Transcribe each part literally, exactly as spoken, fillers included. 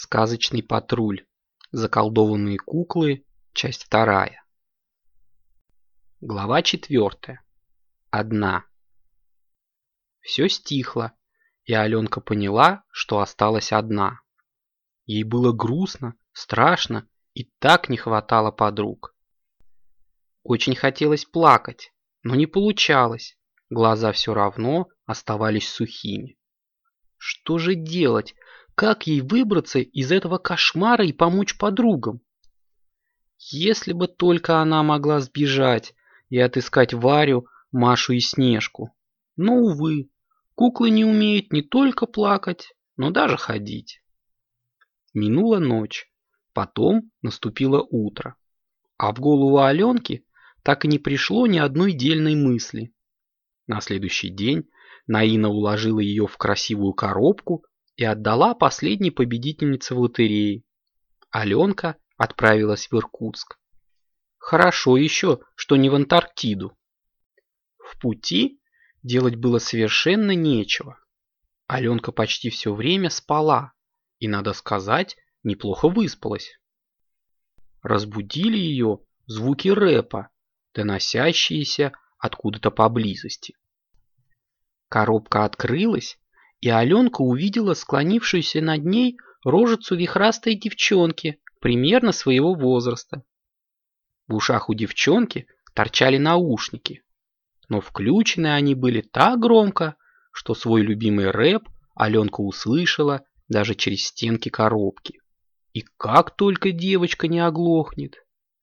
Сказочный патруль. Заколдованные куклы. Часть вторая. Глава четвертая. Одна. Все стихло, и Аленка поняла, что осталась одна. Ей было грустно, страшно и так не хватало подруг. Очень хотелось плакать, но не получалось. Глаза все равно оставались сухими. Что же делать? Как ей выбраться из этого кошмара и помочь подругам? Если бы только она могла сбежать и отыскать Варю, Машу и Снежку. Но, увы, куклы не умеют не только плакать, но даже ходить. Минула ночь, потом наступило утро. А в голову Аленки так и не пришло ни одной дельной мысли. На следующий день Наина уложила ее в красивую коробку и отдала последней победительнице в лотерее. Аленка отправилась в Иркутск. Хорошо еще, что не в Антарктиду. В пути делать было совершенно нечего. Аленка почти все время спала и, надо сказать, неплохо выспалась. Разбудили ее звуки рэпа, доносящиеся откуда-то поблизости. Коробка открылась, и Аленка увидела склонившуюся над ней рожицу вихрастой девчонки примерно своего возраста. В ушах у девчонки торчали наушники, но включены они были так громко, что свой любимый рэп Аленка услышала даже через стенки коробки. И как только девочка не оглохнет.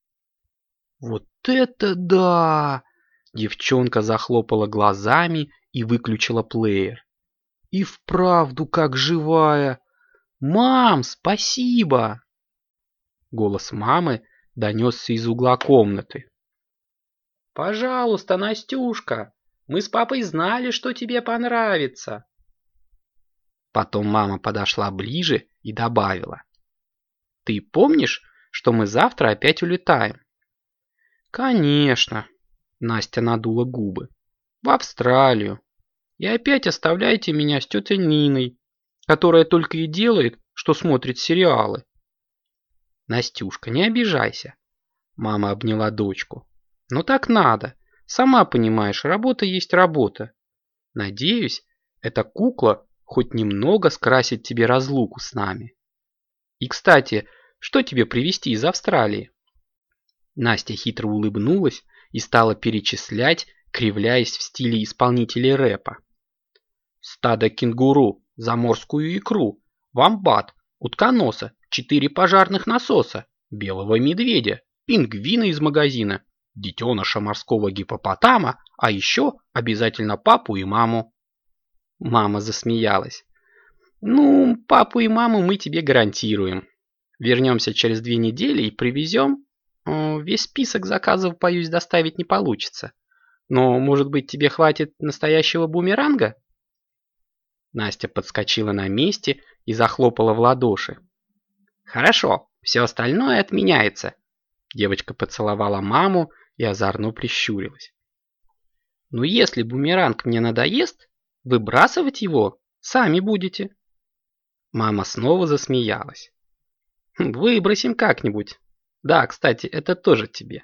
Вот это да! Девчонка захлопала глазами и выключила плеер. И вправду как живая. «Мам, спасибо!» Голос мамы донесся из угла комнаты. «Пожалуйста, Настюшка, мы с папой знали, что тебе понравится». Потом мама подошла ближе и добавила. «Ты помнишь, что мы завтра опять улетаем?» «Конечно», — Настя надула губы. «В Австралию. И опять оставляйте меня с тетей Ниной, которая только и делает, что смотрит сериалы». «Настюшка, не обижайся», — мама обняла дочку. «Но так надо. Сама понимаешь, работа есть работа. Надеюсь, эта кукла хоть немного скрасит тебе разлуку с нами. И, кстати, что тебе привезти из Австралии?» Настя хитро улыбнулась и стала перечислять, кривляясь в стиле исполнителей рэпа. «Стадо кенгуру, заморскую икру, вомбат, утконоса, четыре пожарных насоса, белого медведя, пингвина из магазина, детеныша морского гиппопотама, а еще обязательно папу и маму». Мама засмеялась. «Ну, папу и маму мы тебе гарантируем. Вернемся через две недели и привезем. Весь список заказов, боюсь, доставить не получится. Но, может быть, тебе хватит настоящего бумеранга?» Настя подскочила на месте и захлопала в ладоши. «Хорошо, все остальное отменяется». Девочка поцеловала маму и озорно прищурилась. «Ну, если бумеранг мне надоест, выбрасывать его сами будете». Мама снова засмеялась. «Выбросим как-нибудь. Да, кстати, это тоже тебе».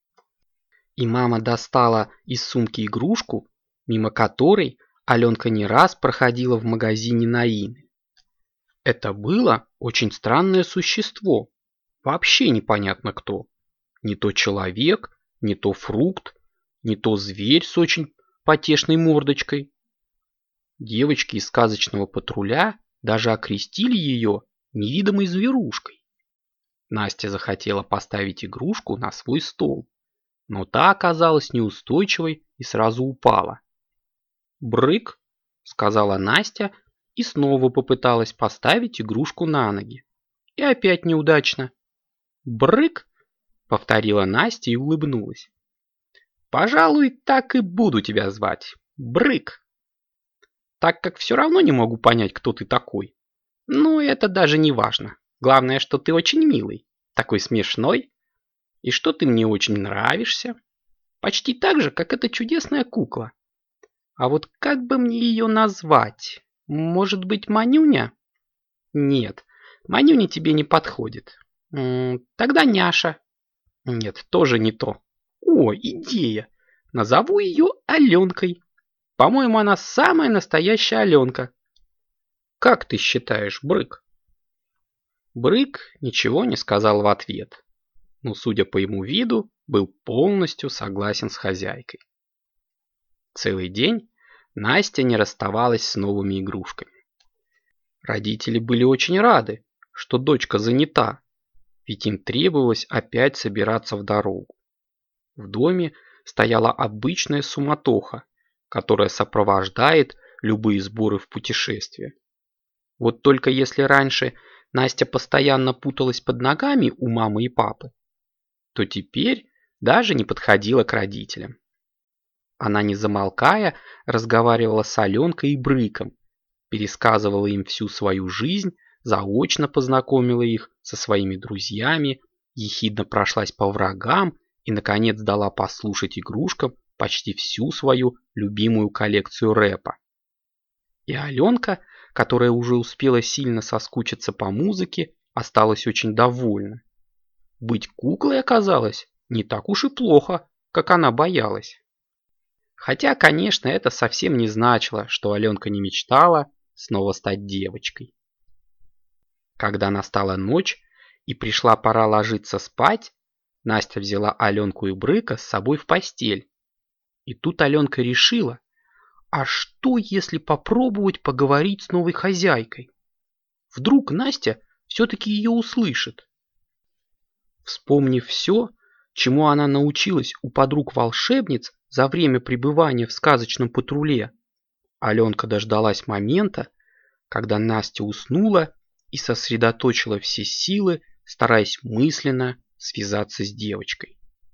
И мама достала из сумки игрушку, мимо которой Аленка не раз проходила в магазине Наины. Это было очень странное существо. Вообще непонятно кто. Не то человек, не то фрукт, не то зверь с очень потешной мордочкой. Девочки из сказочного патруля даже окрестили ее невидимой зверушкой. Настя захотела поставить игрушку на свой стол, но та оказалась неустойчивой и сразу упала. «Брык», — сказала Настя и снова попыталась поставить игрушку на ноги. И опять неудачно. «Брык», — повторила Настя и улыбнулась. «Пожалуй, так и буду тебя звать. Брык. Так как все равно не могу понять, кто ты такой. Но это даже не важно. Главное, что ты очень милый, такой смешной, и что ты мне очень нравишься. Почти так же, как эта чудесная кукла. А вот как бы мне ее назвать? Может быть, Манюня? Нет, Манюня тебе не подходит. М, тогда Няша. Нет, тоже не то. О, идея. Назову ее Аленкой. По-моему, она самая настоящая Аленка. Как ты считаешь, Брык? Брык ничего не сказал в ответ, но, судя по ему виду, был полностью согласен с хозяйкой. Целый день Настя не расставалась с новыми игрушками. Родители были очень рады, что дочка занята, ведь им требовалось опять собираться в дорогу. В доме стояла обычная суматоха, которая сопровождает любые сборы в путешествие. Вот только если раньше Настя постоянно путалась под ногами у мамы и папы, то теперь даже не подходила к родителям. Она, не замолкая, разговаривала с Аленкой и Брыком, пересказывала им всю свою жизнь, заочно познакомила их со своими друзьями, ехидно прошлась по врагам и, наконец, дала послушать игрушкам почти всю свою любимую коллекцию рэпа. И Аленка, которая уже успела сильно соскучиться по музыке, осталась очень довольна. Быть куклой оказалось не так уж и плохо, как она боялась. Хотя, конечно, это совсем не значило, что Аленка не мечтала снова стать девочкой. Когда настала ночь и пришла пора ложиться спать, Настя взяла Аленку и Брыка с собой в постель. И тут Аленка решила, а что если попробовать поговорить с новой хозяйкой? Вдруг Настя все-таки ее услышит. Вспомнив все, чему она научилась у подруг-волшебниц за время пребывания в сказочном патруле, Аленка дождалась момента, когда Настя уснула и сосредоточила все силы, стараясь мысленно связаться с девочкой.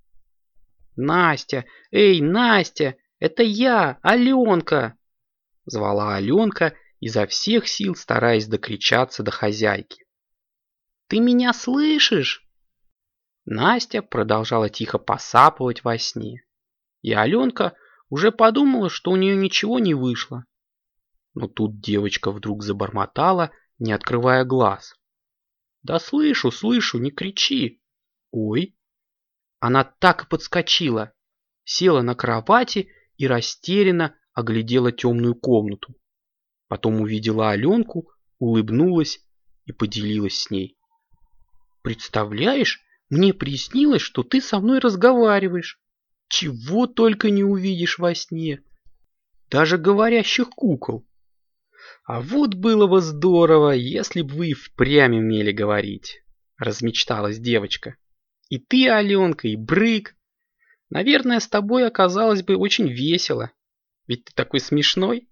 «Настя! Эй, Настя! Это я, Аленка!» Звала Аленка, изо всех сил стараясь докричаться до хозяйки. «Ты меня слышишь?» Настя продолжала тихо посапывать во сне, и Аленка уже подумала, что у нее ничего не вышло. Но тут девочка вдруг забормотала, не открывая глаз. «Да слышу, слышу, не кричи!» «Ой!» Она так и подскочила, села на кровати и растерянно оглядела темную комнату. Потом увидела Аленку, улыбнулась и поделилась с ней. «Представляешь, мне приснилось, что ты со мной разговариваешь. Чего только не увидишь во сне. Даже говорящих кукол. А вот было бы здорово, если бы вы впрямь умели говорить», — размечталась девочка. «И ты, Аленка, и Брык. Наверное, с тобой оказалось бы очень весело. Ведь ты такой смешной».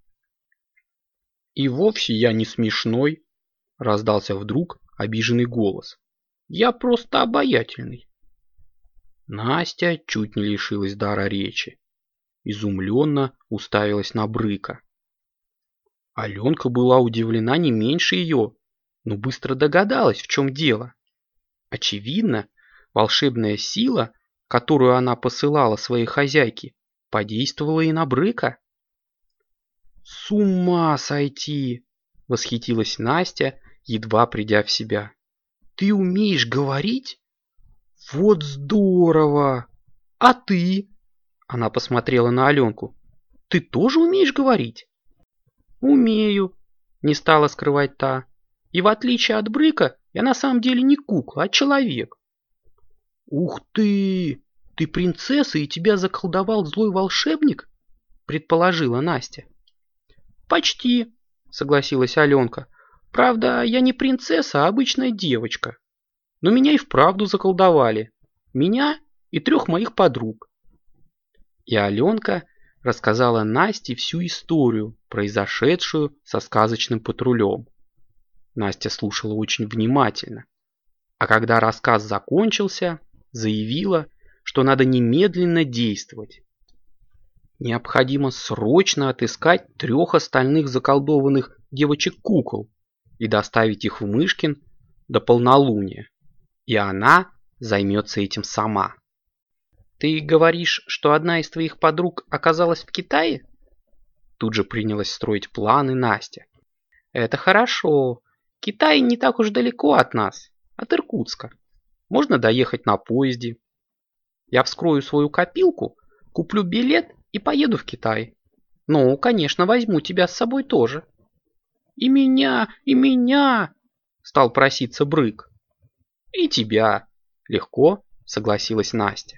«И вовсе я не смешной», — раздался вдруг обиженный голос. «Я просто обаятельный». Настя чуть не лишилась дара речи. Изумленно уставилась на Брыка. Аленка была удивлена не меньше ее, но быстро догадалась, в чем дело. Очевидно, волшебная сила, которую она посылала своей хозяйке, подействовала и на Брыка. «С ума сойти!» — восхитилась Настя, едва придя в себя. «Ты умеешь говорить? Вот здорово! А ты?» — она посмотрела на Аленку. «Ты тоже умеешь говорить?» «Умею», — не стала скрывать та. «И в отличие от Брыка, я на самом деле не кукла, а человек». «Ух ты! Ты принцесса, и тебя заколдовал злой волшебник?» — предположила Настя. «Почти», — согласилась Аленка. «Правда, я не принцесса, а обычная девочка. Но меня и вправду заколдовали. Меня и трех моих подруг». И Аленка рассказала Насте всю историю, произошедшую со сказочным патрулем. Настя слушала очень внимательно, а когда рассказ закончился, заявила, что надо немедленно действовать. Необходимо срочно отыскать трех остальных заколдованных девочек-кукол и доставить их в Мышкин до полнолуния, и она займется этим сама. «Ты говоришь, что одна из твоих подруг оказалась в Китае?» Тут же принялась строить планы Настя. «Это хорошо. Китай не так уж далеко от нас, от Иркутска. Можно доехать на поезде. Я вскрою свою копилку, куплю билет и поеду в Китай. Ну, конечно, возьму тебя с собой тоже. И меня, и меня, стал проситься Брык. И тебя, легко согласилась Настя.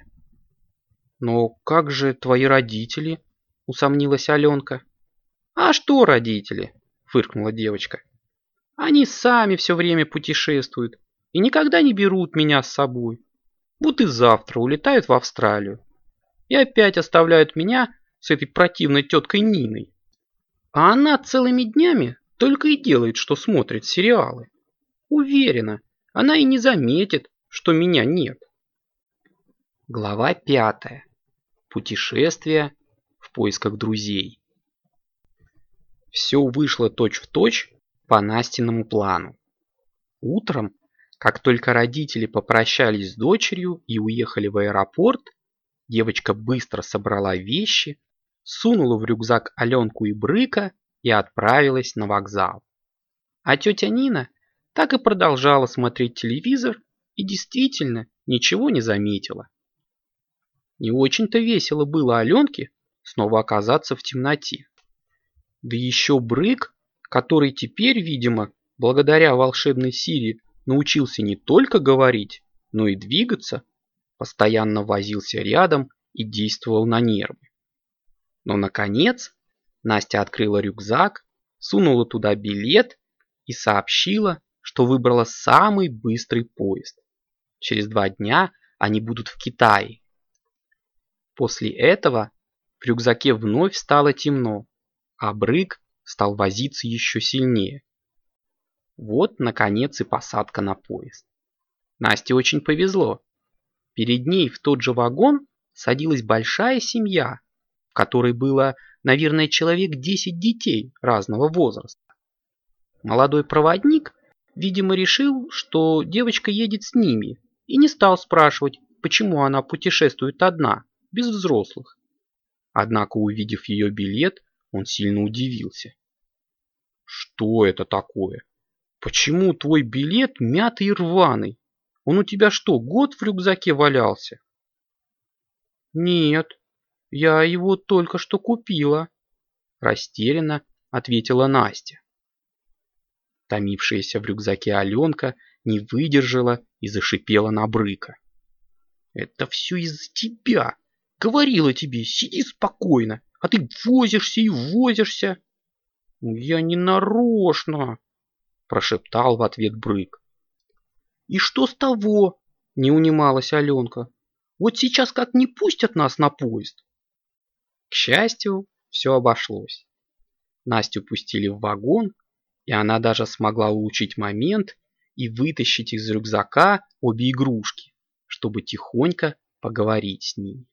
Но как же твои родители? Усомнилась Аленка. А что родители? Фыркнула девочка. Они сами все время путешествуют и никогда не берут меня с собой. Вот и завтра улетают в Австралию. И опять оставляют меня с этой противной теткой Ниной. А она целыми днями только и делает, что смотрит сериалы. Уверена, она и не заметит, что меня нет. Глава пятая. Путешествие в поисках друзей. Все вышло точь-в-точь по Настиному плану. Утром, как только родители попрощались с дочерью и уехали в аэропорт, девочка быстро собрала вещи, сунула в рюкзак Аленку и Брыка и отправилась на вокзал. А тетя Нина так и продолжала смотреть телевизор и действительно ничего не заметила. Не очень-то весело было Аленке снова оказаться в темноте. Да еще Брык, который теперь, видимо, благодаря волшебной силе научился не только говорить, но и двигаться, постоянно возился рядом и действовал на нервы. Но, наконец, Настя открыла рюкзак, сунула туда билет и сообщила, что выбрала самый быстрый поезд. Через два дня они будут в Китае. После этого в рюкзаке вновь стало темно, а Брык стал возиться еще сильнее. Вот, наконец, и посадка на поезд. Насте очень повезло. Перед ней в тот же вагон садилась большая семья, в которой было, наверное, человек десять детей разного возраста. Молодой проводник, видимо, решил, что девочка едет с ними, и не стал спрашивать, почему она путешествует одна, без взрослых. Однако, увидев ее билет, он сильно удивился. «Что это такое? Почему твой билет мятый и рваный? Он у тебя что, год в рюкзаке валялся?» «Нет, я его только что купила», – растерянно ответила Настя. Томившаяся в рюкзаке Аленка не выдержала и зашипела на Брыка. «Это все из-за тебя! Говорила тебе, сиди спокойно, а ты возишься и возишься!» «Я не нарочно!» – прошептал в ответ Брык. «И что с того?» – не унималась Аленка. «Вот сейчас как не пустят нас на поезд!» К счастью, все обошлось. Настю пустили в вагон, и она даже смогла улучшить момент и вытащить из рюкзака обе игрушки, чтобы тихонько поговорить с ними.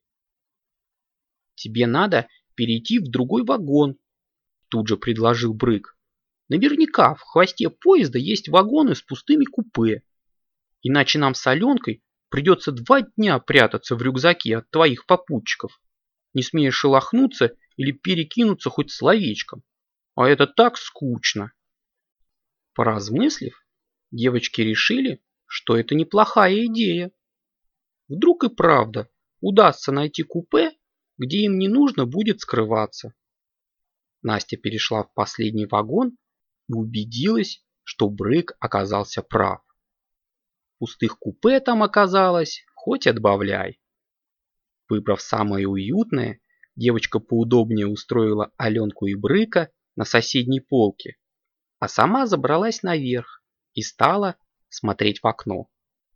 «Тебе надо перейти в другой вагон», – тут же предложил Брык. «Наверняка в хвосте поезда есть вагоны с пустыми купе. Иначе нам с Аленкой придется два дня прятаться в рюкзаке от твоих попутчиков, не смея шелохнуться или перекинуться хоть словечком. А это так скучно». Поразмыслив, девочки решили, что это неплохая идея. Вдруг и правда удастся найти купе, где им не нужно будет скрываться. Настя перешла в последний вагон и убедилась, что Брык оказался прав. Пустых купе там оказалось, хоть отбавляй. Выбрав самое уютное, девочка поудобнее устроила Аленку и Брыка на соседней полке, а сама забралась наверх и стала смотреть в окно.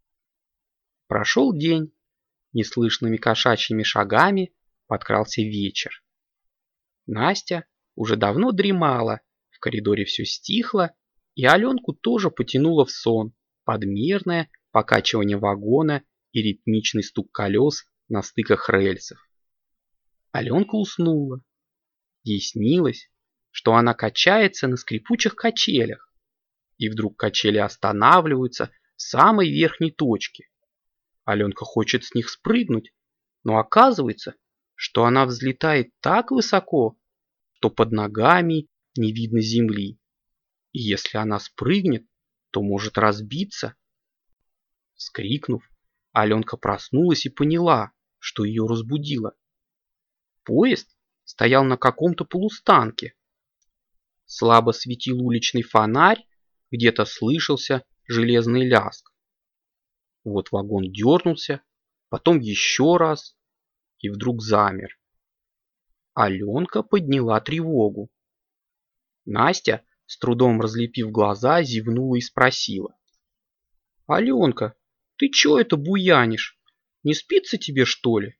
Прошел день, неслышными кошачьими шагами подкрался вечер. Настя уже давно дремала, в коридоре все стихло, и Аленку тоже потянуло в сон под мерное покачивание вагона и ритмичный стук колес на стыках рельсов. Аленка уснула. Ей снилось, что она качается на скрипучих качелях, и вдруг качели останавливаются в самой верхней точке. Аленка хочет с них спрыгнуть, но оказывается, что она взлетает так высоко, что под ногами не видно земли. И если она спрыгнет, то может разбиться. Вскрикнув, Аленка проснулась и поняла, что ее разбудило. Поезд стоял на каком-то полустанке. Слабо светил уличный фонарь, где-то слышался железный лязг. Вот вагон дернулся, потом еще раз и вдруг замер. Аленка подняла тревогу. Настя, с трудом разлепив глаза, зевнула и спросила: «Аленка, ты чё это буянишь? Не спится тебе, что ли?»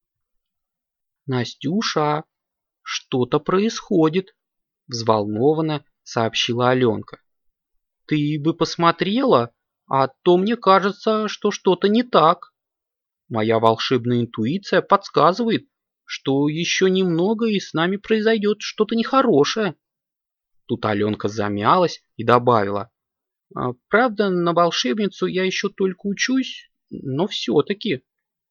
«Настюша, что-то происходит», — взволнованно сообщила Аленка. «Ты бы посмотрела, а то мне кажется, что что-то не так. Моя волшебная интуиция подсказывает, что еще немного и с нами произойдет что-то нехорошее». Тут Аленка замялась и добавила: «Правда, на волшебницу я еще только учусь, но все-таки».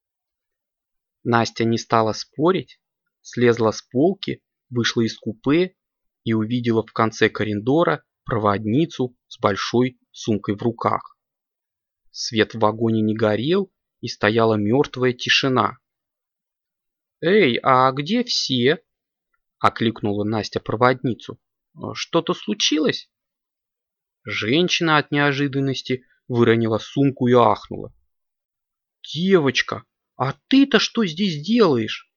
Настя не стала спорить, слезла с полки, вышла из купе и увидела в конце коридора проводницу с большой сумкой в руках. Свет в вагоне не горел, и стояла мертвая тишина. «Эй, а где все?» — окликнула Настя проводницу. «Что-то случилось?» Женщина от неожиданности выронила сумку и ахнула. «Девочка, а ты-то что здесь делаешь?»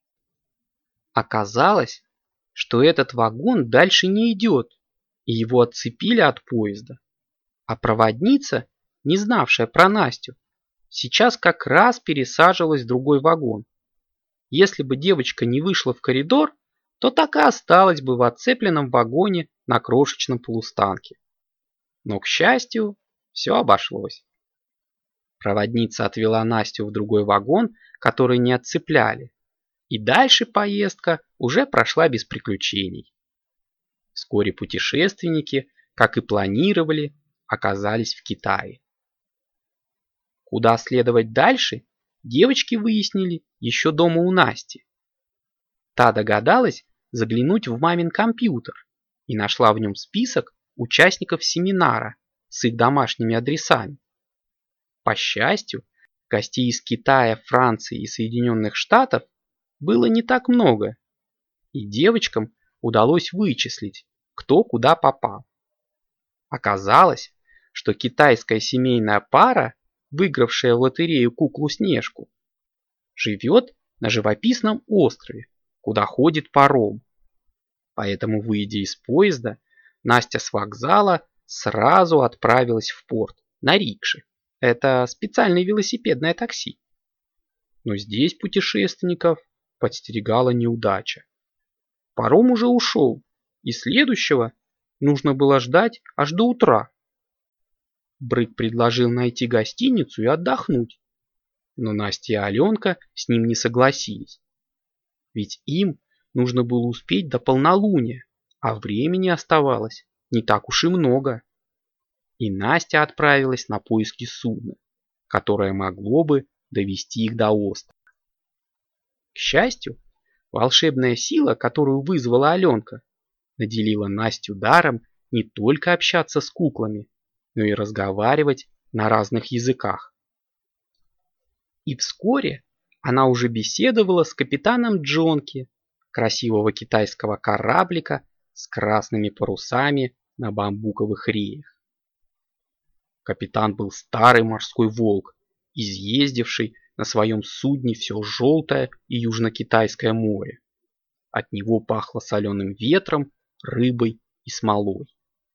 Оказалось, что этот вагон дальше не идет, и его отцепили от поезда. А проводница, не знавшая про Настю, сейчас как раз пересаживалась в другой вагон. Если бы девочка не вышла в коридор, то так и осталась бы в отцепленном вагоне на крошечном полустанке. Но, к счастью, все обошлось. Проводница отвела Настю в другой вагон, который не отцепляли, и дальше поездка уже прошла без приключений. Вскоре путешественники, как и планировали, оказались в Китае. Куда следовать дальше, девочки выяснили еще дома у Насти. Та догадалась заглянуть в мамин компьютер и нашла в нем список участников семинара с их домашними адресами. По счастью, гостей из Китая, Франции и Соединенных Штатов было не так много, и девочкам удалось вычислить, кто куда попал. Оказалось, что китайская семейная пара, выигравшая в лотерею куклу Снежку, живет на живописном острове, куда ходит паром. Поэтому, выйдя из поезда, Настя с вокзала сразу отправилась в порт на рикше. Это специальное велосипедное такси. Но здесь путешественников подстерегала неудача. Паром уже ушел, и следующего нужно было ждать аж до утра. Брык предложил найти гостиницу и отдохнуть, но Настя и Аленка с ним не согласились. Ведь им нужно было успеть до полнолуния, а времени оставалось не так уж и много. И Настя отправилась на поиски судна, которое могло бы довести их до острова. К счастью, волшебная сила, которую вызвала Аленка, наделила Настю даром не только общаться с куклами, но и разговаривать на разных языках. И вскоре она уже беседовала с капитаном Джонки, красивого китайского кораблика с красными парусами на бамбуковых реях. Капитан был старый морской волк, изъездивший на своем судне все желтое и южно-китайское море. От него пахло соленым ветром, рыбой и смолой.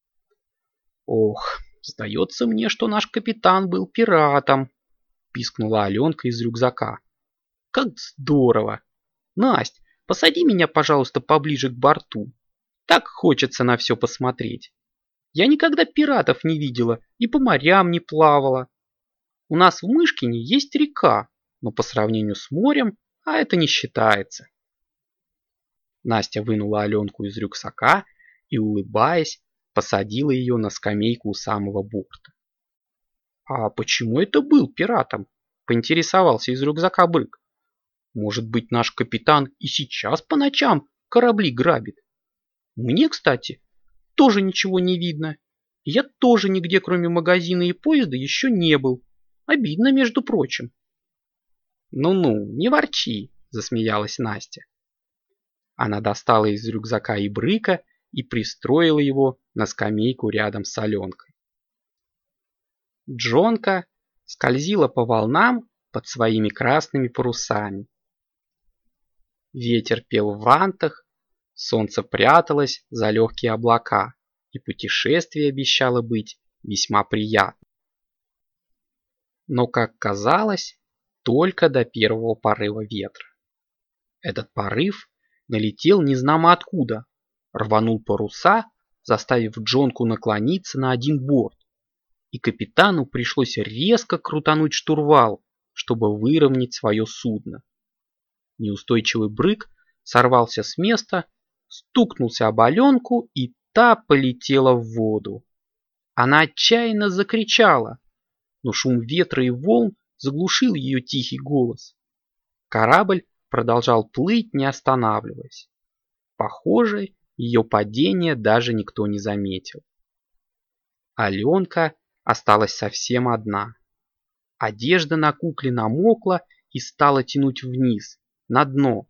«Ох, сдается мне, что наш капитан был пиратом», — пискнула Аленка из рюкзака. «Как здорово! Насть, посади меня, пожалуйста, поближе к борту. Так хочется на все посмотреть. Я никогда пиратов не видела и по морям не плавала. У нас в Мышкине есть река, но по сравнению с морем, а это не считается». Настя вынула Аленку из рюкзака и, улыбаясь, посадила ее на скамейку у самого борта. «А почему это был пиратом?» — поинтересовался из рюкзака Брык. «Может быть, наш капитан и сейчас по ночам корабли грабит? Мне, кстати, тоже ничего не видно, И я тоже нигде, кроме магазина и поезда, еще не был. Обидно, между прочим. Ну-ну, не ворчи, засмеялась Настя. Она достала из рюкзака ибрыка и пристроила его на скамейку рядом с Аленкой. Джонка скользила по волнам под своими красными парусами. Ветер пел в вантах, солнце пряталось за легкие облака, и путешествие обещало быть весьма приятным. Но, как казалось, только до первого порыва ветра. Этот порыв налетел незнамо откуда, рванул паруса, заставив Джонку наклониться на один борт, и капитану пришлось резко крутануть штурвал, чтобы выровнять свое судно. Неустойчивый брык сорвался с места, стукнулся об Аленку, и та полетела в воду. Она отчаянно закричала, но шум ветра и волн заглушил ее тихий голос. Корабль продолжал плыть, не останавливаясь. Похоже, ее падение даже никто не заметил. Аленка осталась совсем одна. Одежда на кукле намокла и стала тянуть вниз, на дно.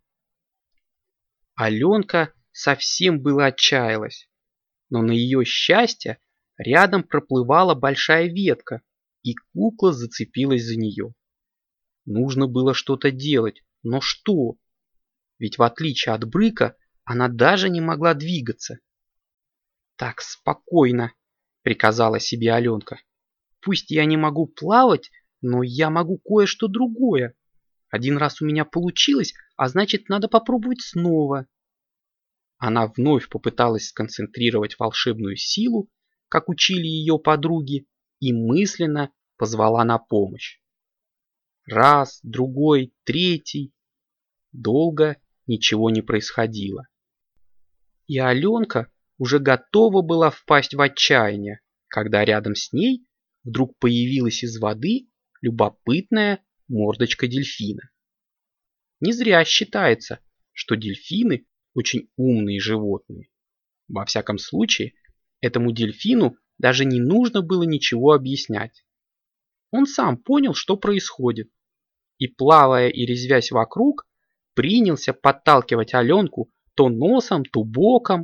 Аленка совсем было отчаялась, но на ее счастье рядом проплывала большая ветка, и кукла зацепилась за нее. Нужно было что-то делать, но что? Ведь в отличие от брыка, она даже не могла двигаться. «Так, спокойно», — приказала себе Аленка. «Пусть я не могу плавать, но я могу кое-что другое. Один раз у меня получилось, а значит, надо попробовать снова». Она вновь попыталась сконцентрировать волшебную силу, как учили ее подруги, и мысленно позвала на помощь. Раз, другой, третий. Долго ничего не происходило. И Аленка уже готова была впасть в отчаяние, когда рядом с ней вдруг появилась из воды любопытная мордочка дельфина. Не зря считается, что дельфины очень умные животные. Во всяком случае, этому дельфину даже не нужно было ничего объяснять. Он сам понял, что происходит, и, плавая и резвясь вокруг, принялся подталкивать Аленку то носом, то боком.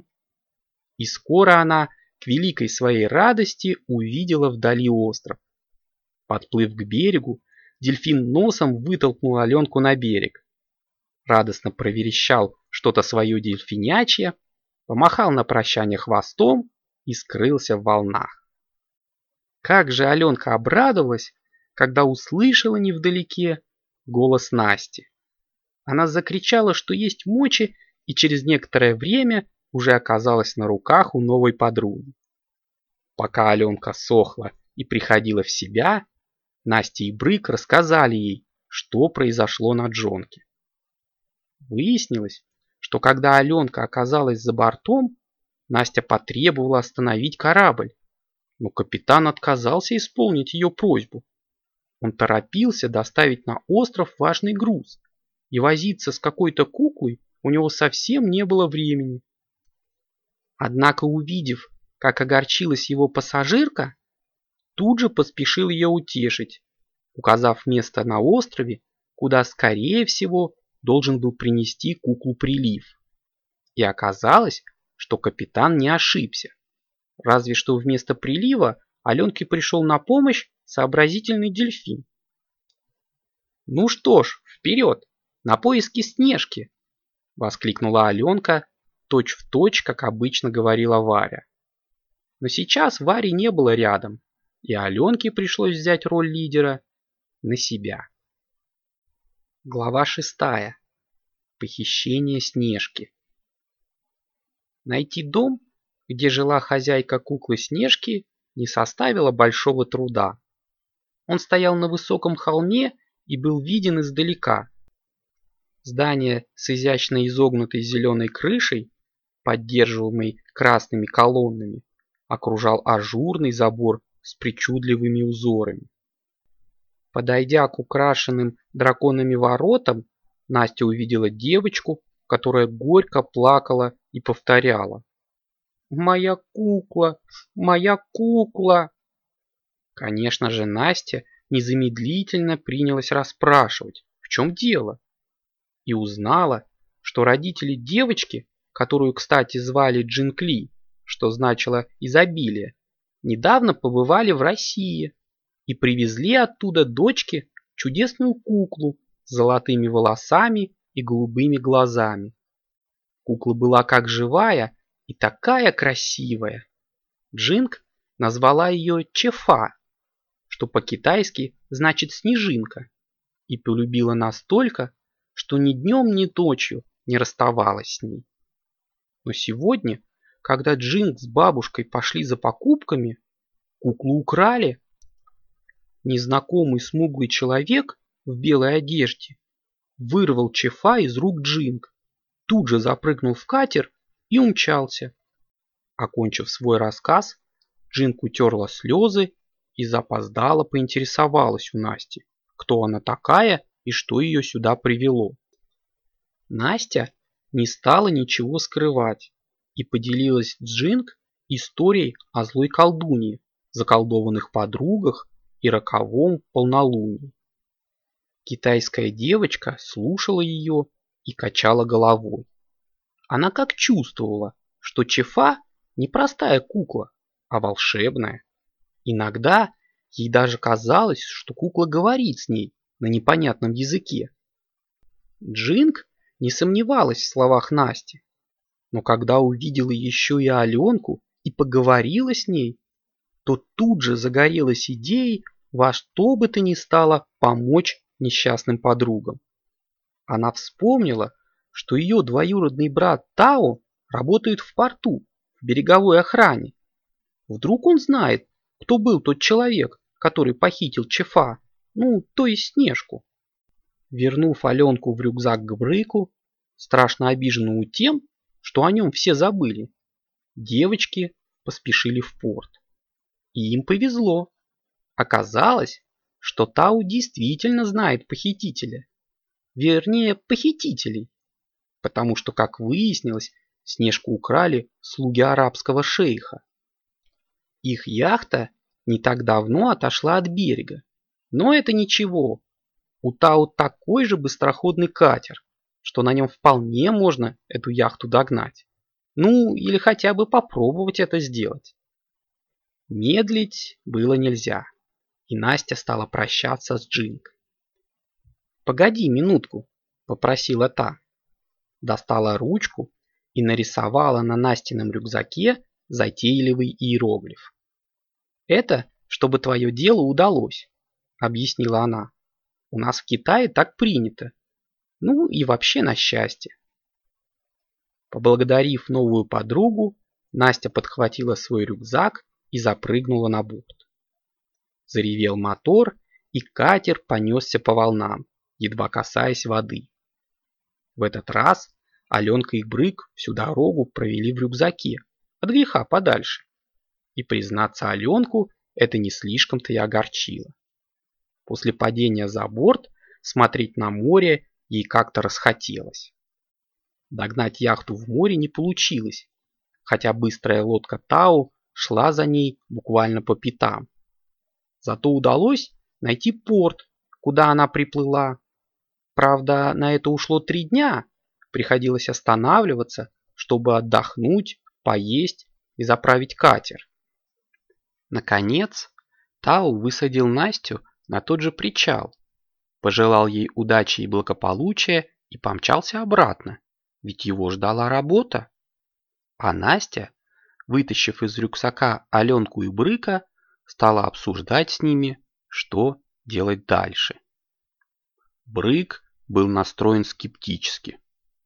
И скоро она, к великой своей радости, увидела вдали остров. Подплыв к берегу, дельфин носом вытолкнул Аленку на берег. Радостно проверещал что-то свое дельфинячье, помахал на прощание хвостом и скрылся в волнах. Как же Аленка обрадовалась, когда услышала невдалеке голос Насти. Она закричала, что есть мочи, и через некоторое время уже оказалась на руках у новой подруги. Пока Аленка сохла и приходила в себя, Настя и Брык рассказали ей, что произошло на Джонке. Выяснилось, что когда Аленка оказалась за бортом, Настя потребовала остановить корабль, но капитан отказался исполнить ее просьбу. Он торопился доставить на остров важный груз, и возиться с какой-то куклой у него совсем не было времени. Однако, увидев, как огорчилась его пассажирка, тут же поспешил ее утешить, указав место на острове, куда, скорее всего, должен был принести куклу Прилив. И оказалось, что капитан не ошибся. Разве что вместо Прилива Аленке пришел на помощь сообразительный дельфин. «Ну что ж, вперед, на поиски Снежки!» — воскликнула Аленка, точь-в-точь, как обычно говорила Варя. Но сейчас Вари не было рядом, и Аленке пришлось взять роль лидера на себя. Глава шестая. Похищение Снежки. Найти дом, где жила хозяйка куклы Снежки, не составило большого труда. Он стоял на высоком холме и был виден издалека. Здание с изящно изогнутой зеленой крышей, поддерживаемой красными колоннами, окружал ажурный забор с причудливыми узорами. Подойдя к украшенным драконами воротам, Настя увидела девочку, которая горько плакала и повторяла: моя кукла, моя кукла!» Конечно же, Настя незамедлительно принялась расспрашивать, в чем дело, и узнала, что родители девочки, которую, кстати, звали Джинкли, что значило «изобилие», недавно побывали в России и привезли оттуда дочке чудесную куклу с золотыми волосами и голубыми глазами. Кукла была как живая и такая красивая. Джинк назвала ее Чефа, что по-китайски значит «снежинка», и полюбила настолько, что ни днем, ни ночью не расставалась с ней. Но сегодня, когда Джинк с бабушкой пошли за покупками, куклу украли. Незнакомый смуглый человек в белой одежде вырвал Чефа из рук Джинк, тут же запрыгнул в катер и умчался. Окончив свой рассказ, Джинк утерла слезы и запоздало поинтересовалась у Насти, кто она такая и что ее сюда привело. Настя не стала ничего скрывать и поделилась с Джинк историей о злой колдунье, заколдованных подругах и роковом полнолунии. Китайская девочка слушала ее и качала головой. Она как чувствовала, что Чефа не простая кукла, а волшебная. Иногда ей даже казалось, что кукла говорит с ней на непонятном языке. Джинк не сомневалась в словах Насти, но когда увидела еще и Аленку и поговорила с ней, то тут же загорелась идеей во что бы то ни стало помочь несчастным подругам. Она вспомнила, что ее двоюродный брат Тао работает в порту, в береговой охране. Вдруг он знает, кто был тот человек, который похитил Чефа, ну, то есть Снежку. Вернув Аленку в рюкзак к Брыку, страшно обиженному тем, что о нем все забыли, девочки поспешили в порт. И им повезло. Оказалось, что Тау действительно знает похитителя. Вернее, похитителей. Потому что, как выяснилось, Снежку украли слуги арабского шейха. Их яхта не так давно отошла от берега. Но это ничего. У Тау такой же быстроходный катер, что на нем вполне можно эту яхту догнать. Ну, или хотя бы попробовать это сделать. Медлить было нельзя, и Настя стала прощаться с Джинк. «Погоди минутку», — попросила та. Достала ручку и нарисовала на Настином рюкзаке затейливый иероглиф. «Это, чтобы твое дело удалось», — объяснила она. «У нас в Китае так принято. Ну и вообще на счастье». Поблагодарив новую подругу, Настя подхватила свой рюкзак и запрыгнула на борт. Заревел мотор, и катер понесся по волнам, едва касаясь воды. В этот раз Аленка и Брык всю дорогу провели в рюкзаке, от греха подальше. И, признаться, Аленку это не слишком-то и огорчило. После падения за борт смотреть на море ей как-то расхотелось. Догнать яхту в море не получилось, хотя быстрая лодка Тау шла за ней буквально по пятам. Зато удалось найти порт, куда она приплыла. Правда, на это ушло три дня. Приходилось останавливаться, чтобы отдохнуть, поесть и заправить катер. Наконец, Тау высадил Настю на тот же причал, пожелал ей удачи и благополучия и помчался обратно, ведь его ждала работа. А Настя, вытащив из рюкзака Аленку и Брыка, стала обсуждать с ними, что делать дальше. Брык был настроен скептически.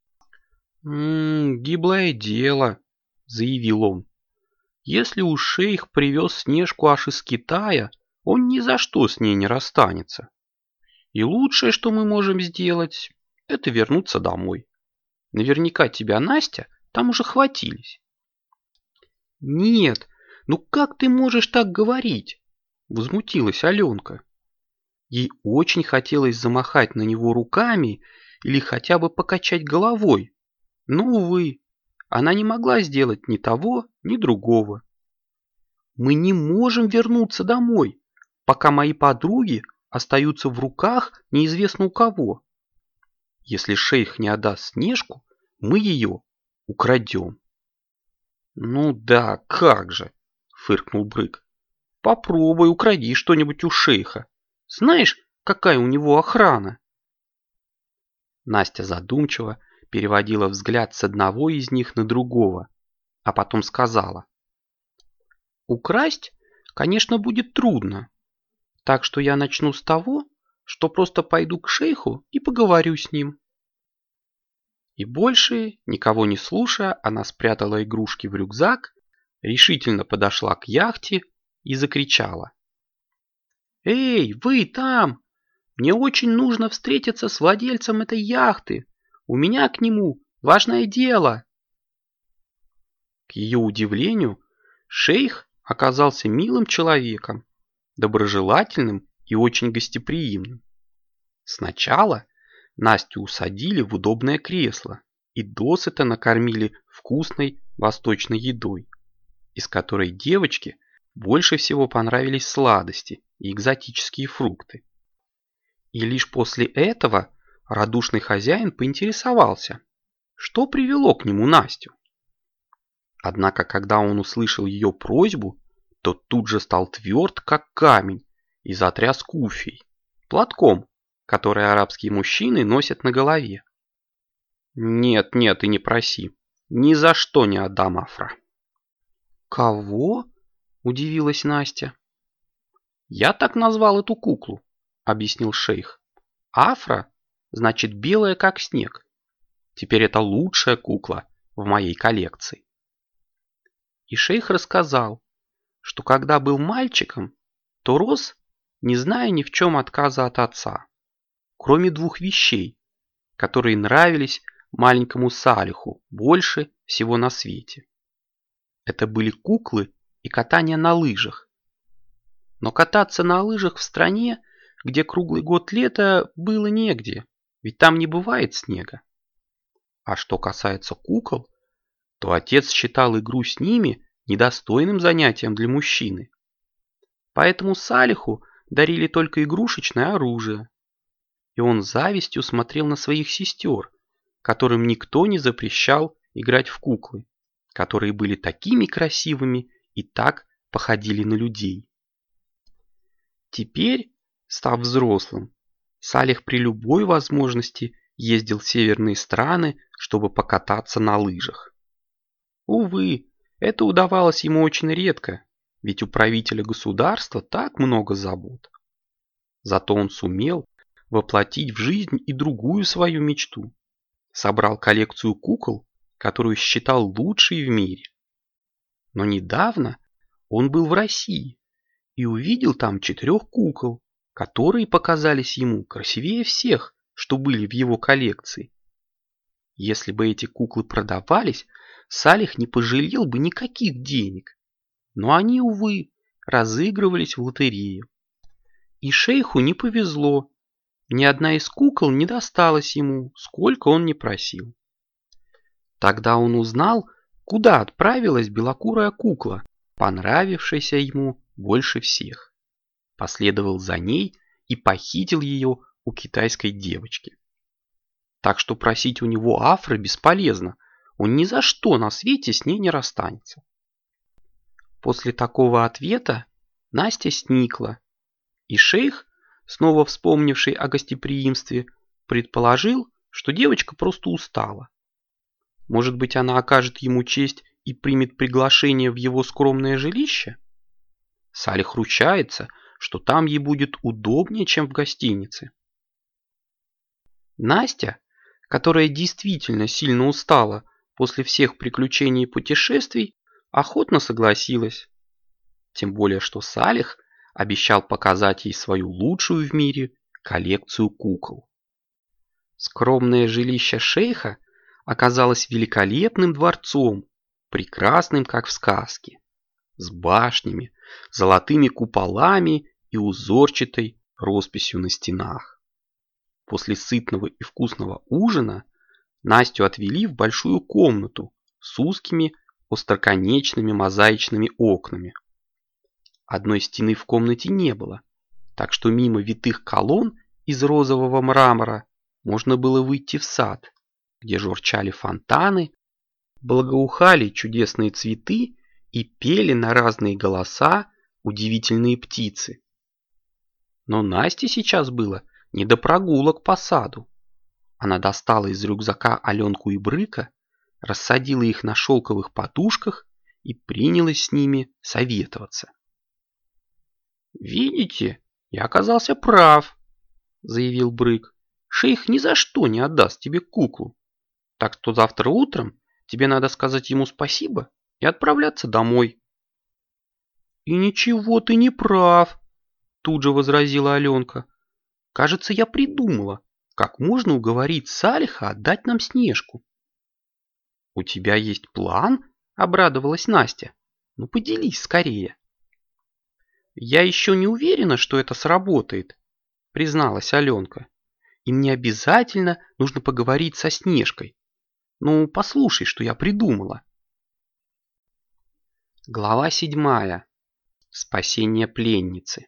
«М-м, гиблое дело», — заявил он. «Если уж шейх привез Снежку аж из Китая, он ни за что с ней не расстанется. И лучшее, что мы можем сделать, это вернуться домой. Наверняка тебя, Настя, там уже хватились». «Нет, ну как ты можешь так говорить?» — возмутилась Аленка. Ей очень хотелось замахать на него руками или хотя бы покачать головой. Но, увы, она не могла сделать ни того, ни другого. Мы не можем вернуться домой, пока мои подруги остаются в руках неизвестно у кого. Если шейх не отдаст Снежку, мы ее украдем. Ну да, как же, фыркнул Брык. Попробуй укради что-нибудь у шейха. Знаешь, какая у него охрана? Настя задумчиво переводила взгляд с одного из них на другого, а потом сказала. Украсть, конечно, будет трудно, так что я начну с того, что просто пойду к шейху и поговорю с ним. И больше, никого не слушая, она спрятала игрушки в рюкзак, решительно подошла к яхте и закричала. «Эй, вы там! Мне очень нужно встретиться с владельцем этой яхты. У меня к нему важное дело!» К ее удивлению, шейх оказался милым человеком, доброжелательным и очень гостеприимным. Сначала Настю усадили в удобное кресло и досыта накормили вкусной восточной едой, из которой девочке больше всего понравились сладости и экзотические фрукты. И лишь после этого радушный хозяин поинтересовался, что привело к нему Настю. Однако, когда он услышал ее просьбу, то тут же стал тверд, как камень, и затряс куфей, платком, который арабские мужчины носят на голове. «Нет, нет, и не проси. Ни за что не отдам Афра». «Кого?» – удивилась Настя. «Я так назвал эту куклу», – объяснил шейх. «Афра значит белая, как снег. Теперь это лучшая кукла в моей коллекции». И шейх рассказал, что когда был мальчиком, то рос, не зная ни в чем отказа от отца, кроме двух вещей, которые нравились маленькому Салиху больше всего на свете. Это были куклы и катание на лыжах. Но кататься на лыжах в стране, где круглый год лето, было негде, ведь там не бывает снега. А что касается кукол, то отец считал игру с ними недостойным занятием для мужчины. Поэтому Салиху дарили только игрушечное оружие. И он с завистью смотрел на своих сестер, которым никто не запрещал играть в куклы, которые были такими красивыми и так походили на людей. Теперь, став взрослым, Салих при любой возможности ездил в северные страны, чтобы покататься на лыжах. Увы, это удавалось ему очень редко, ведь у правителя государства так много забот. Зато он сумел воплотить в жизнь и другую свою мечту. Собрал коллекцию кукол, которую считал лучшей в мире. Но недавно он был в России и увидел там четырех кукол, которые показались ему красивее всех, что были в его коллекции. Если бы эти куклы продавались, Салих не пожалел бы никаких денег. Но они, увы, разыгрывались в лотерею. И шейху не повезло. Ни одна из кукол не досталась ему, сколько он ни просил. Тогда он узнал, куда отправилась белокурая кукла, понравившаяся ему больше всех. Последовал за ней и похитил ее у китайской девочки. Так что просить у него Афры бесполезно, он ни за что на свете с ней не расстанется. После такого ответа Настя сникла, и шейх, снова вспомнивший о гостеприимстве, предположил, что девочка просто устала. Может быть, она окажет ему честь и примет приглашение в его скромное жилище? Салих ручается, что там ей будет удобнее, чем в гостинице. Настя, которая действительно сильно устала после всех приключений и путешествий, охотно согласилась. Тем более, что Салих обещал показать ей свою лучшую в мире коллекцию кукол. Скромное жилище шейха оказалось великолепным дворцом, прекрасным, как в сказке, с башнями, золотыми куполами и узорчатой росписью на стенах. После сытного и вкусного ужина Настю отвели в большую комнату, с узкими остроконечными мозаичными окнами. Одной стены в комнате не было, так что мимо витых колонн из розового мрамора можно было выйти в сад, где журчали фонтаны, благоухали чудесные цветы и пели на разные голоса удивительные птицы. Но Насте сейчас было не до прогулок по саду. Она достала из рюкзака Аленку и Брыка, рассадила их на шелковых подушках и принялась с ними советоваться. «Видите, я оказался прав», — заявил Брык. «Шейх ни за что не отдаст тебе куклу. Так что завтра утром тебе надо сказать ему спасибо и отправляться домой». «И ничего ты не прав», — тут же возразила Аленка. «Кажется, я придумала, как можно уговорить Салиха отдать нам Снежку». «У тебя есть план?» — обрадовалась Настя. «Ну поделись скорее». «Я еще не уверена, что это сработает», — призналась Аленка. «И мне обязательно нужно поговорить со Снежкой. Ну, послушай, что я придумала». Глава седьмая. Спасение пленницы.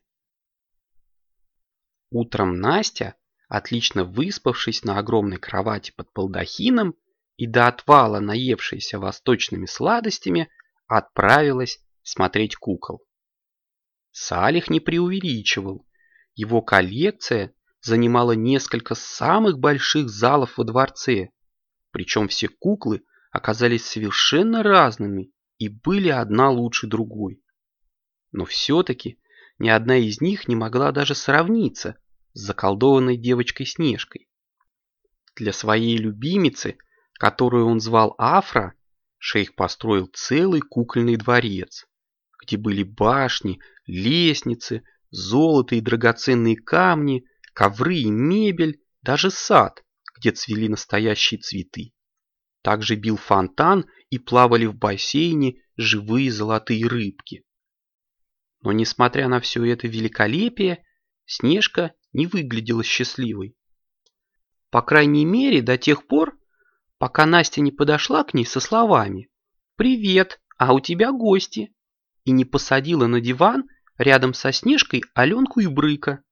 Утром Настя, отлично выспавшись на огромной кровати под балдахином и до отвала наевшаяся восточными сладостями, отправилась смотреть кукол. Салих не преувеличивал. Его коллекция занимала несколько самых больших залов во дворце, причем все куклы оказались совершенно разными и были одна лучше другой. Но все-таки ни одна из них не могла даже сравниться с заколдованной девочкой Снежкой. Для своей любимицы, которую он звал Афра, шейх построил целый кукольный дворец, где были башни, лестницы, золото и драгоценные камни, ковры и мебель, даже сад, где цвели настоящие цветы. Также бил фонтан и плавали в бассейне живые золотые рыбки. Но несмотря на все это великолепие, Снежка не выглядела счастливой. По крайней мере, до тех пор, пока Настя не подошла к ней со словами «Привет, а у тебя гости», и не посадила на диван рядом со Снежкой Аленку и Брыка.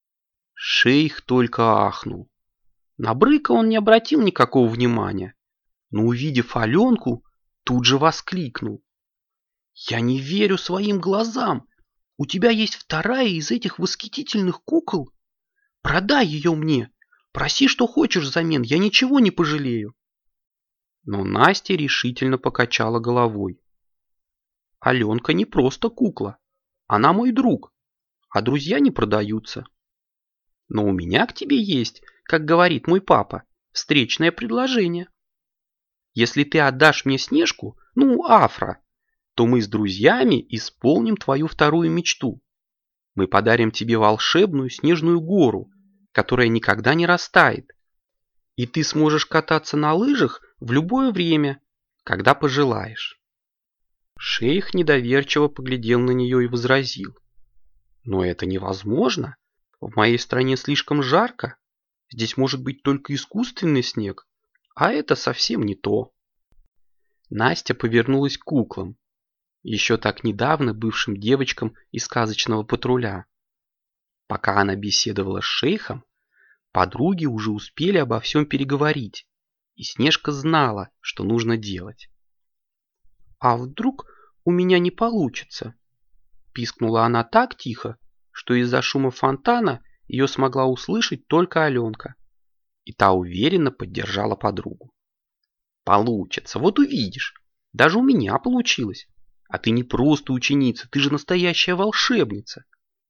Шейх только ахнул. На Брыка он не обратил никакого внимания, но, увидев Аленку, тут же воскликнул: «Я не верю своим глазам! У тебя есть вторая из этих восхитительных кукол? Продай ее мне! Проси, что хочешь взамен, я ничего не пожалею!» Но Настя решительно покачала головой. «Аленка не просто кукла. Она мой друг, а друзья не продаются. Но у меня к тебе есть, как говорит мой папа, встречное предложение. Если ты отдашь мне Снежку, ну, Афра, то мы с друзьями исполним твою вторую мечту. Мы подарим тебе волшебную снежную гору, которая никогда не растает. И ты сможешь кататься на лыжах в любое время, когда пожелаешь». Шейх недоверчиво поглядел на нее и возразил: «Но это невозможно. В моей стране слишком жарко. Здесь может быть только искусственный снег, а это совсем не то». Настя повернулась к куклам, еще так недавно бывшим девочкам из сказочного патруля. Пока она беседовала с шейхом, подруги уже успели обо всем переговорить, и Снежка знала, что нужно делать. «А вдруг у меня не получится?» — пискнула она так тихо, что из-за шума фонтана ее смогла услышать только Аленка. И та уверенно поддержала подругу. «Получится, вот увидишь. Даже у меня получилось. А ты не просто ученица, ты же настоящая волшебница».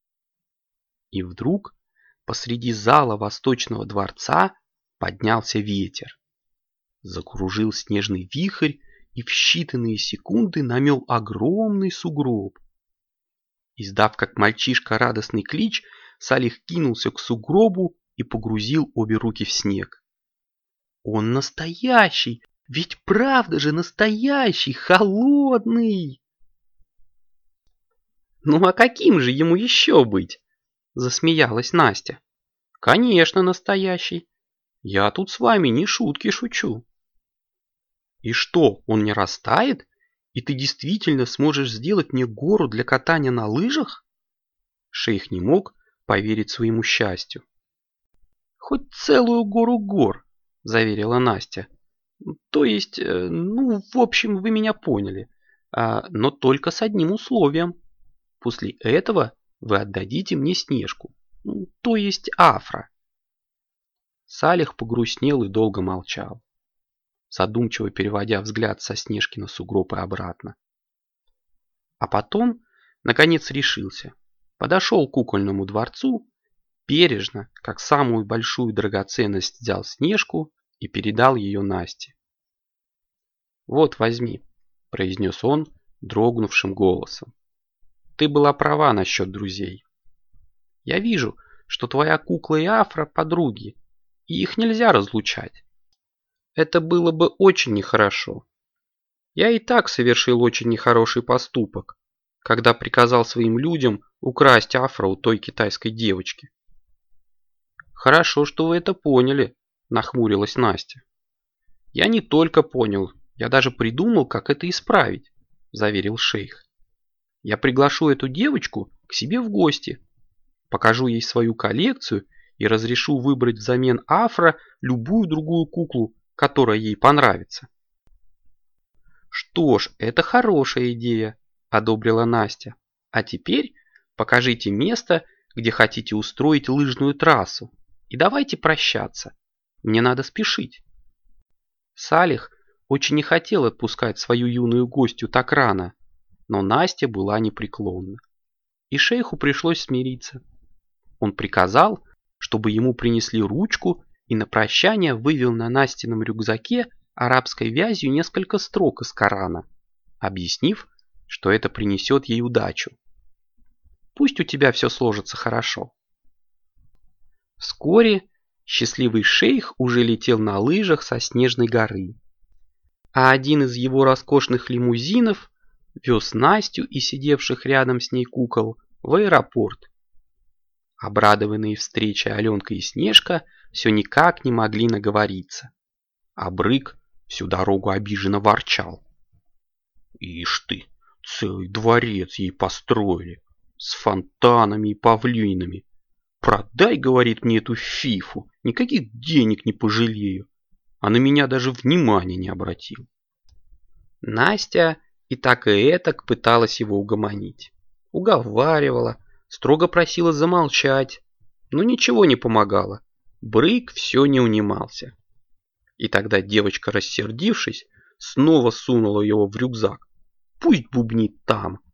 И вдруг посреди зала Восточного дворца поднялся ветер. Закружил снежный вихрь и в считанные секунды намел огромный сугроб. Издав как мальчишка радостный клич, Салих кинулся к сугробу и погрузил обе руки в снег. «Он настоящий! Ведь правда же настоящий, холодный!» «Ну а каким же ему еще быть?» — засмеялась Настя. «Конечно, настоящий. Я тут с вами не шутки шучу». И что, он не растает? И ты действительно сможешь сделать мне гору для катания на лыжах? Шейх не мог поверить своему счастью. Хоть целую гору гор, заверила Настя. То есть, ну, в общем, вы меня поняли. Но только с одним условием. После этого вы отдадите мне Снежку, то есть Афра. Салих погрустнел и долго молчал, задумчиво переводя взгляд со Снежки на сугроб и обратно. А потом, наконец, решился. Подошел к кукольному дворцу, бережно, как самую большую драгоценность, взял Снежку и передал ее Насте. «Вот, возьми», — произнес он дрогнувшим голосом. «Ты была права насчет друзей. Я вижу, что твоя кукла и Афра — подруги, и их нельзя разлучать. Это было бы очень нехорошо. Я и так совершил очень нехороший поступок, когда приказал своим людям украсть Афру у той китайской девочки». «Хорошо, что вы это поняли», — нахмурилась Настя. «Я не только понял, я даже придумал, как это исправить», — заверил шейх. «Я приглашу эту девочку к себе в гости, покажу ей свою коллекцию и разрешу выбрать взамен Афро любую другую куклу, которая ей понравится». «Что ж, это хорошая идея», — одобрила Настя. «А теперь покажите место, где хотите устроить лыжную трассу, и давайте прощаться. Мне надо спешить». Салих очень не хотел отпускать свою юную гостью так рано, но Настя была непреклонна, и шейху пришлось смириться. Он приказал, чтобы ему принесли ручку, и на прощание вывел на Настином рюкзаке арабской вязью несколько строк из Корана, объяснив, что это принесет ей удачу. «Пусть у тебя все сложится хорошо». Вскоре счастливый шейх уже летел на лыжах со Снежной горы, а один из его роскошных лимузинов вез Настю и сидевших рядом с ней кукол в аэропорт. Обрадованные встречей Аленка и Снежка все никак не могли наговориться, а Брык всю дорогу обиженно ворчал. «Ишь ты, целый дворец ей построили, с фонтанами и павлинами. Продай, — говорит, — мне эту фифу, никаких денег не пожалею. А на меня даже внимания не обратил». Настя и так и этак пыталась его угомонить. Уговаривала, строго просила замолчать, но ничего не помогало. Брык все не унимался. И тогда девочка, рассердившись, снова сунула его в рюкзак. Пусть бубнит там,